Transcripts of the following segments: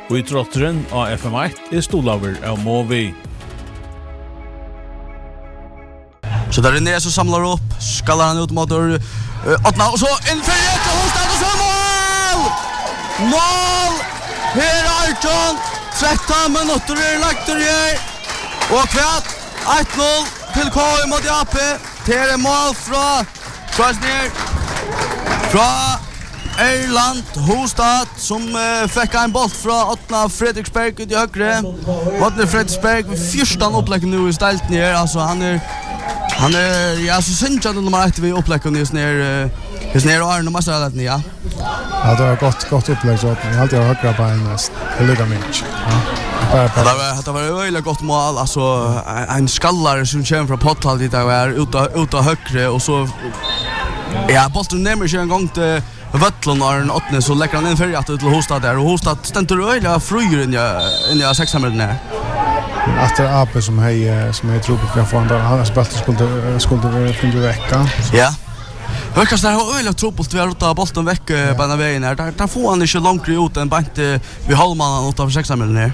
Og I trotteren av FM1 stolaver av Movi. Så där inne så samlar upp, skallar han ut mot Atna och så inför ett och Hostad och så mål! Mål! Här Arton, 13 minuter är lagt här. Och kvart 1-0 till KI mot Jappe. Det är mål från Krasner. Från Erland Hostad som fick en boll från Atna Fredriksberg ut i högre. Atna Fredriksberg första upplägg nu i stället ner. Alltså han är ja så synd att nummer 1 vi upplägger just ner och Arne måste ha det ja. Ja, det var gott upplägg så jag alltid har högra på en näst. Det ligger mycket. Ja. Det var väldigt gott mål alltså en skallare som kommer från Potthall dit där är ut av högre och så ja bollen nämmer sig en gång till Vöttlund och en 8 så lägger han in för att till Hostad där och Hostad ständer öliga fröjer in i 6 minuter. Efter AP som hej tror på att få han spelat skulle finna vecka. Ja. Hökast där har öliga trubbelt vi har rotat bollen veck på den vägen här. Där får han inte långt ut en bant vid halvmannen utanför 6 minuter.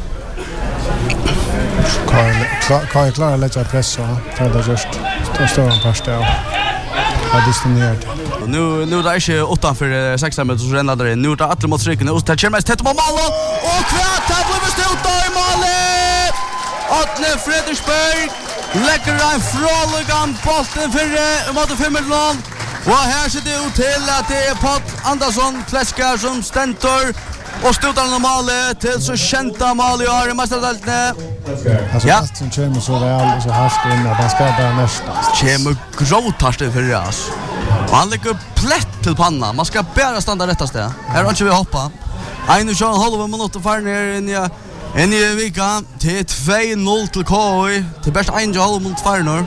Kan jag klara lite press och ta det just. Står han först där. Ja, disponerat. Nu där är inte utanför 6 minuter så ränner det. Nu där att mot stryken och tar mest tätt på mål och kvart har blivit stått i målet. Atne Fredriksberg lägger en fråligan bollen för mot 5 minuter. Och här ser det ut till att det är Pott Andersson Kläskar som stentor och stotar målet till så kända mål i år i mästardaltene. Alltså allt som kommer så real så hastigt in att han ska bara nästan. Kommer gråtast för det alltså. Han lägger plätt till pannan. Man ska bara stanna rättast det. Här har inte vi hoppa. 1,5 minuter för ner in i veckan till 2-0 till KI. Till bäst 1,5 minuter för nu.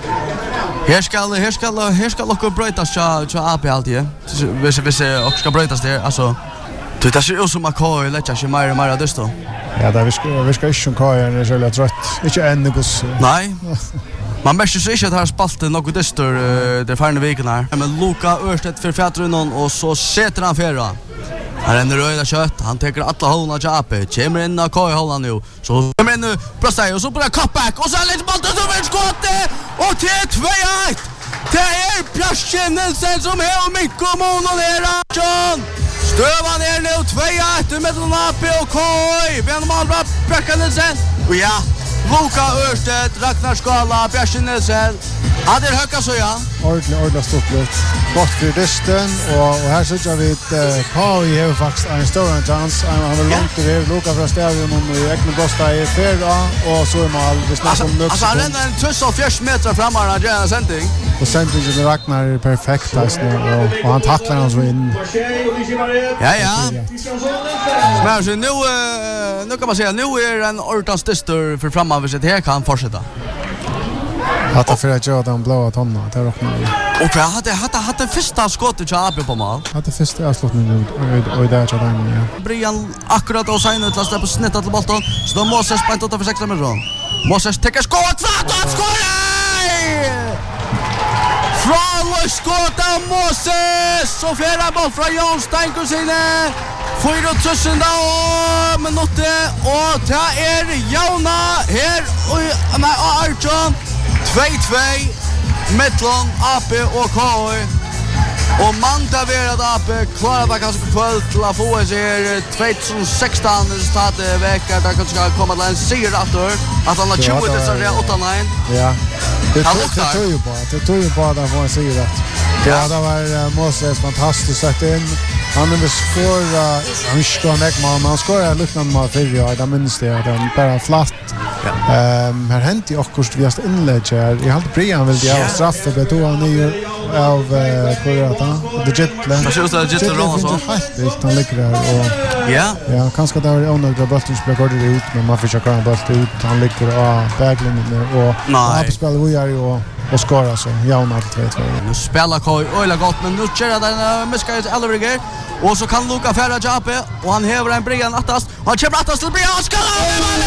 Här ska också brötas så AP alltid. Hvis också ska brötas det alltså. Det ser ut som att KI lägger sig mer dust då. Ja, där vi ska inte KI är så lätt trött. Inte ännu gus. Nej. Man märker så inte att här spalten något dyster det förna veckan här. Men Luka Örstedt för fjärrundan och så sätter han fjärra. Han är röda kött, han tar alla hålna till AP. Kommer in och KI hålna nu. Så kommer in Bröstaj och så börjar cutback. Och så är lite bollen som är skottet. Och till 2-1. Det är Pjaschenelsen som har mycket mål här. Stövan är nu 2-1 mellan AP och KI. Vi har andra Pjaschenelsen. Och ja, Luka Örstedt, Ragnar Skala, Pjaschenelsen. Ja, det är höga så ja. Ordentligt stoppligt. Gott för dysten och här sitter vi KI har faktiskt en stor chans. Han har långt över Luka från stadion och Ekne Bosta i fjärra och så är mål. Alltså han ränner en 2,4 meter framåt när det är en sändning. Och sändningen med Ragnar är perfekt och han tacklar han så in. Ja. Men så nu kan man säga nu är en ordentligt dyster för framåt så det här kan fortsätta. Hatta för att göra den blåa tonna, det är också nu. Och jag hade första skottet till AP på mål. Hade första avslutningen och där så den ja. Brian akkurat och signa ut lasta på snittet till bollen. Så då måste spänta utanför 6 minuter. Måste täcka skott för att skora! Från skott av Moses och flera boll från Jon Steinkusine. 4,000 minuter och det är Jona här och Arton 2-2 mellan AP och KI. Och man vet att AP klarar det kanske kväll till att få sig 2016 resultatet vecka där kanske ska komma till en seger att han har 20 dessare 8-9. Ja. Det tog ju bara att få en seger. Ja, det var Moses fantastiskt sagt in. Han har skorat, han skorar Ekman, men han skorar liknande mål förra år, det minns det, den bara flatt. Här hänt ju också vi har inlägg här. Jag hade Brian vill ha straff för tog han ner av Kurata. Det Jetland. Det ser ut att Jetland roll så. Han ligger där och ja, kanske där är onödigt bollen spelar går det ut, men man försöker ha bollen ut. Han ligger och backlinjen och han spelar vi är och skorar så Jauna 2-2. Nu spelar KI öliga gott, men nu kör den Miskael Elverger. Och så kan Luka färra Jappe och han häver en Brian attast. Han kör attast till Brian och skallar!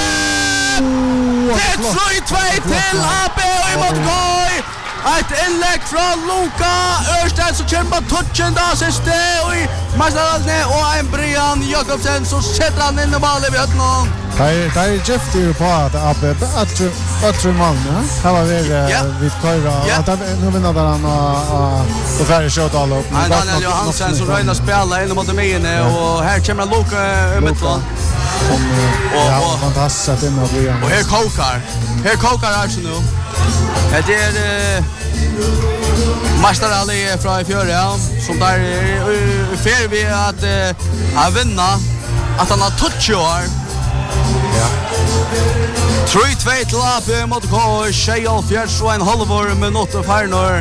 Det är 3-2 till AP och emot KI. Ett inlägg från Luka Örstedt som kör på touchen där siste och Marstadalne och en Brian Jakobsen så sätter han in i målet vid hötten. Där Jeff ju på att att man, ja. Här var vi köra att nu vinner han och färre skott alla upp. Daniel Johansen som röjnar spela in mot Mine och här kommer Luka i mitten. Och fantastiskt att in och Brian. Och här kokar alltså nu. Det är Mastarali från i fjärde som där för vi att vinna att han har touchar. Ja. 3-2 till AP mot K. Fjärs och en halvår minut och färnor.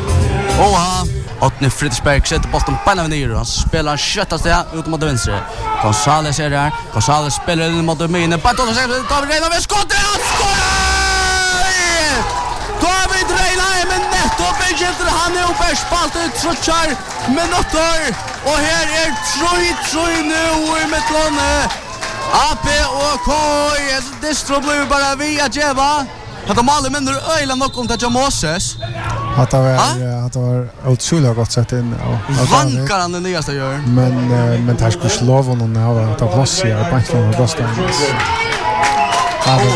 Otne Fridsberg sätter bollen på en ner och spelar sköttaste ut mot vänster. Gonzales är där. Gonzales spelar in mot Mine. Patton säger David Reina med skottet. David Reina men nettopp inte han är uppe spalt ut trotchar minuter och här är Troy nu i mitten. AP och K. Det blir bara vi att geva. Att målet mindre öjla nog om det Moses. Att det var otroligt gott sätt in och vankar han det nyaste gör. Men tack skulle slå honom när att ta plats i banken och Boston. Ja, det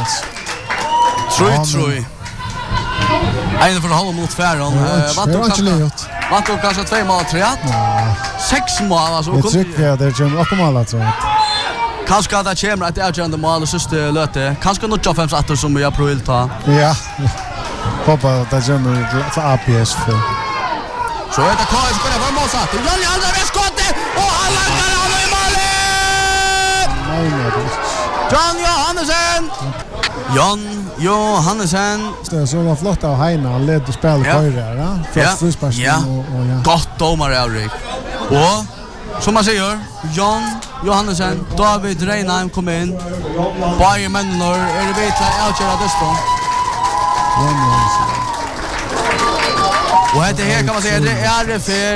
var Troy. En för halv mot Färron. Vant och kanske 2 mål 3. 6 mål alltså. Jag tycker det kommer upp mål tror jag. Kanske att det kommer att avgörande mål och sista löte. Kanske något 5-8 som vi har provat ta. Ja. Hoppa det kommer för APS för. Så är det Kai spelar för Mosat. Jan Johansen med skottet och han landar av i målet. Jan Johansen. Det så var flott av Heina led spel köra. Ja. Gott domare Erik. Och som man säger, Jan Johansen, David Reinheim kom in. Bayern Mennor är det vet att avgöra dessutom. Och det här kan man säga det är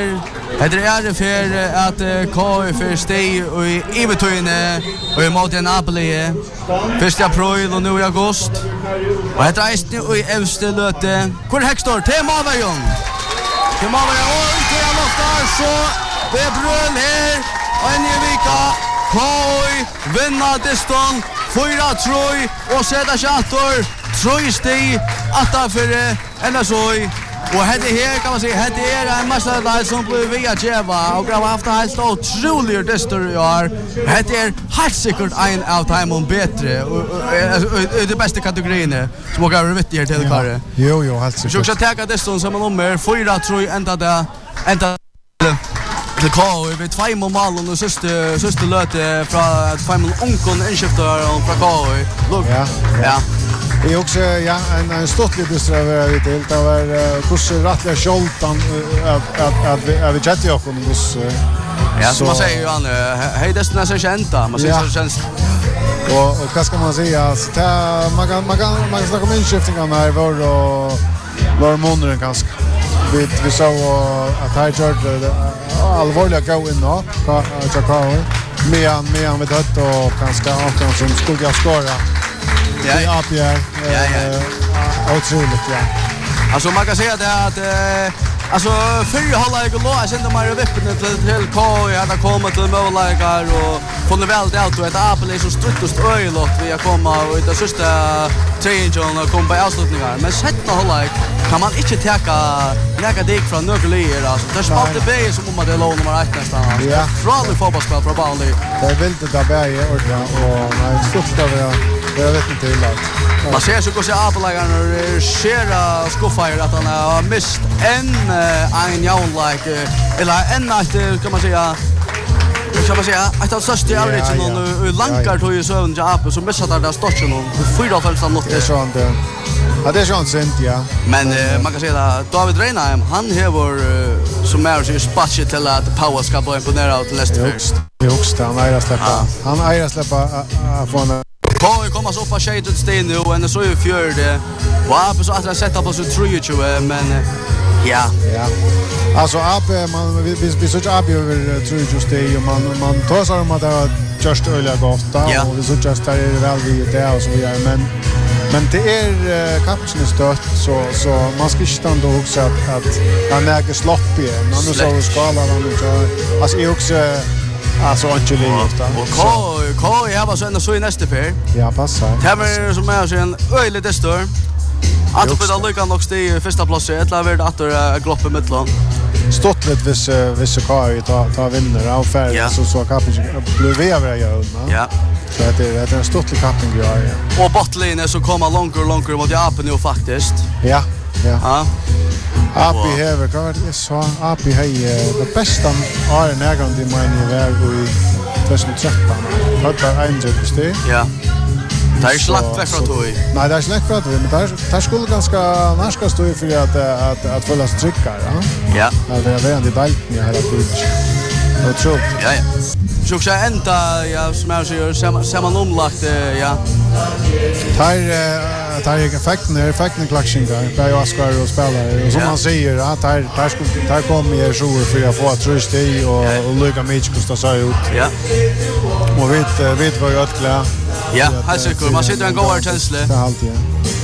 för att KF steg i Evertone och mot Napoli 1 april och nu i august. Och det är nu i elfte löte. Hvor Hextor till Mavajon. Till Mavajon och till Loftar så det är bröl här och en ny vecka. KF vinner dessutom 4-3 och sätter chatter. Tröjsteg att för NSOI. Och här kan man säga, här är en mästare som blir via Jeva och har haft helt otroligt destor i år. Här är helt säkert en av timon bättre det bästa kategorin som har varit vitt här till Karre. Jo, helt säkert. Så också täcka destor som nummer 4 tror jag ända till K vi 2 mål och sista löte från 2 mål onkon inskiftar från K. Ja. Det är också en stottlig distraverad lite helt av kurser rättliga skjoltan att vi chattar ju om oss. Ja, som man säger ju han hej destina så känta. Man säger så känns. Och vad ska man säga? Så man kan snacka om inskiftningar när var månaden kanske. Vi så att här gjorde allvarliga gå in då. Chakao. Medan vi dött och kanske avkan som skulle skåra. Ja. Otroligt, ja. Alltså man kan säga det att alltså för halvlek och lås inte mer vippen till K hade kommit till mållägar och funnit väl det att det Apple så struttust öjlott vi har komma och det sista changen och komma på avslutningar men sätta halvlek kan man inte täcka dig från Nögelier alltså det spaltar B som om det låg nummer 1 nästan. Ja. Från fotbollsspel från Burnley. Det vill det där berg och nej stort jag vet inte hur långt. Man ser så går sig Apple-lägaren och skera skuffar att han har mist en jaunlike eller en att kan man säga att det största average någon lankar tog ju så Apple som missar där stotchen och 4-5 något. Det är så inte. Ja, det är så sent, ja. Men man kan säga att David Reinheim, han har som är så spatchet till att Power ska bli imponerad till nästa fyrst. Det är också, han äger släppa. Han äger släppa från Kåi kommer så på shaded stain nu och så är fjärde. Och så att han sätter på så 23 men ja. Alltså vi så AP över 23 stain och man tar så att det just öliga gott och vi så just där är väl vi det och så vidare Men det kapten stött så man ska inte stanna och också att han är slopp igen. Han är så skalar han och alltså är också alltså angeligt då. Och jag har så ändå så i nästa för. Ja, passar. Här som är så en öle destor. Att på det lyckan också i första plats eller vart att gloppe mittland. Stått lite vissa kvar ta vinner av färg så kapten blir vi över jag. Ja. Så det är en stort kapten gör. Och bottlinjen så kommer långt mot Japan nu faktiskt. Ja. Ja. Api häver kan det så Api det bästa är närgående i min väg i 2013. Hade en det. Ja. Det är slakt väck från tog. Nej, det är slakt från tog, men det skulle ganska stå i för att följa tryckar, ja. Ja. Det är en delt med hela tiden. Jag tror. Ja. Så också ända som jag säger ser man omlagt ja. Tar effekten klaxingar. Där jag ska och spela och som man säger att där kommer jag så för att få tröst i och lycka mycket kostar så ut. Ja. Och vet vad jag klar. Ja, här ser man sitter en god känsla. Det är alltid.